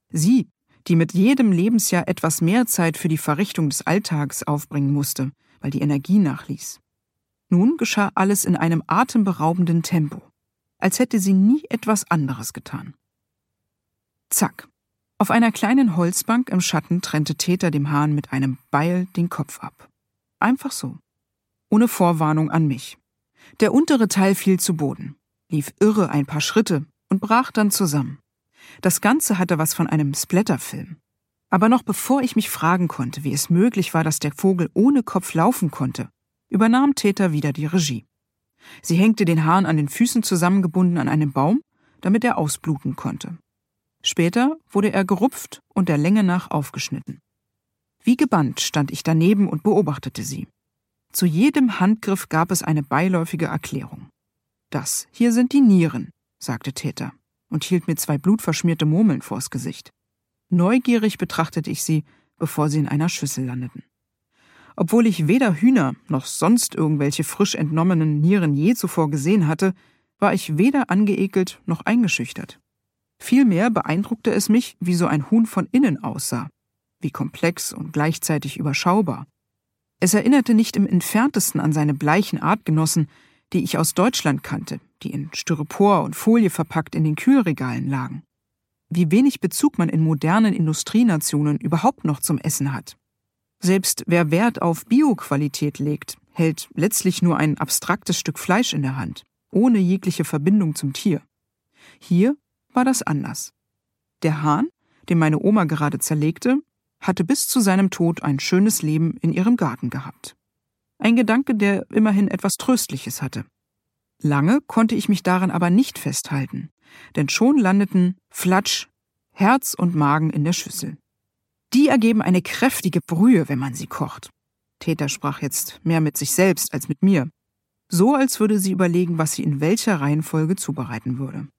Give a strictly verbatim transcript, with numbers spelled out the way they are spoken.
Sie, die mit jedem Lebensjahr etwas mehr Zeit für die Verrichtung des Alltags aufbringen musste, weil die Energie nachließ. Nun geschah alles in einem atemberaubenden Tempo, als hätte sie nie etwas anderes getan. Zack! Auf einer kleinen Holzbank im Schatten trennte Täter dem Hahn mit einem Beil den Kopf ab. Einfach so. Ohne Vorwarnung an mich. Der untere Teil fiel zu Boden, lief irre ein paar Schritte und brach dann zusammen. Das Ganze hatte was von einem Splatterfilm. Aber noch bevor ich mich fragen konnte, wie es möglich war, dass der Vogel ohne Kopf laufen konnte, übernahm Täter wieder die Regie. Sie hängte den Hahn an den Füßen zusammengebunden an einem Baum, damit er ausbluten konnte. Später wurde er gerupft und der Länge nach aufgeschnitten. Wie gebannt stand ich daneben und beobachtete sie. Zu jedem Handgriff gab es eine beiläufige Erklärung. »Das hier sind die Nieren«, sagte Täter und hielt mir zwei blutverschmierte Murmeln vors Gesicht. Neugierig betrachtete ich sie, bevor sie in einer Schüssel landeten. Obwohl ich weder Hühner noch sonst irgendwelche frisch entnommenen Nieren je zuvor gesehen hatte, war ich weder angeekelt noch eingeschüchtert. Vielmehr beeindruckte es mich, wie so ein Huhn von innen aussah, wie komplex und gleichzeitig überschaubar. Es erinnerte nicht im entferntesten an seine bleichen Artgenossen, die ich aus Deutschland kannte, die in Styropor und Folie verpackt in den Kühlregalen lagen. Wie wenig Bezug man in modernen Industrienationen überhaupt noch zum Essen hat. Selbst wer Wert auf Bioqualität legt, hält letztlich nur ein abstraktes Stück Fleisch in der Hand, ohne jegliche Verbindung zum Tier. Hier war das anders. Der Hahn, den meine Oma gerade zerlegte, hatte bis zu seinem Tod ein schönes Leben in ihrem Garten gehabt. Ein Gedanke, der immerhin etwas Tröstliches hatte. Lange konnte ich mich daran aber nicht festhalten, denn schon landeten, flatsch, Herz und Magen in der Schüssel. Die ergeben eine kräftige Brühe, wenn man sie kocht. Täter sprach jetzt mehr mit sich selbst als mit mir. So, als würde sie überlegen, was sie in welcher Reihenfolge zubereiten würde.